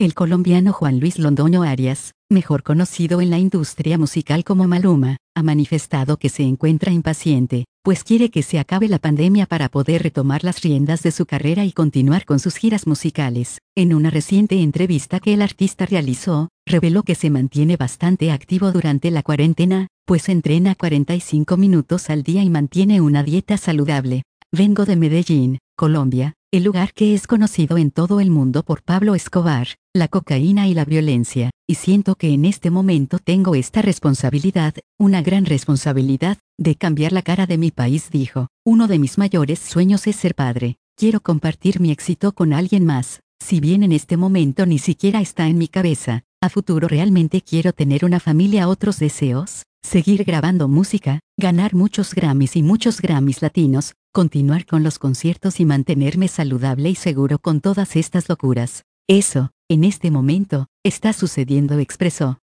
El colombiano Juan Luis Londoño Arias, mejor conocido en la industria musical como Maluma, ha manifestado que se encuentra impaciente, pues quiere que se acabe la pandemia para poder retomar las riendas de su carrera y continuar con sus giras musicales. En una reciente entrevista que el artista realizó, reveló que se mantiene bastante activo durante la cuarentena, pues entrena 45 minutos al día y mantiene una dieta saludable. Vengo de Medellín, Colombia, el lugar que es conocido en todo el mundo por Pablo Escobar, la cocaína y la violencia, y siento que en este momento tengo esta responsabilidad, una gran responsabilidad, de cambiar la cara de mi país, dijo. Uno de mis mayores sueños es ser padre. Quiero compartir mi éxito con alguien más, si bien en este momento ni siquiera está en mi cabeza. A futuro realmente quiero tener una familia. Otros deseos, seguir grabando música, ganar muchos Grammys y muchos Grammys latinos, continuar con los conciertos y mantenerme saludable y seguro con todas estas locuras. Eso, en este momento, está sucediendo, expresó.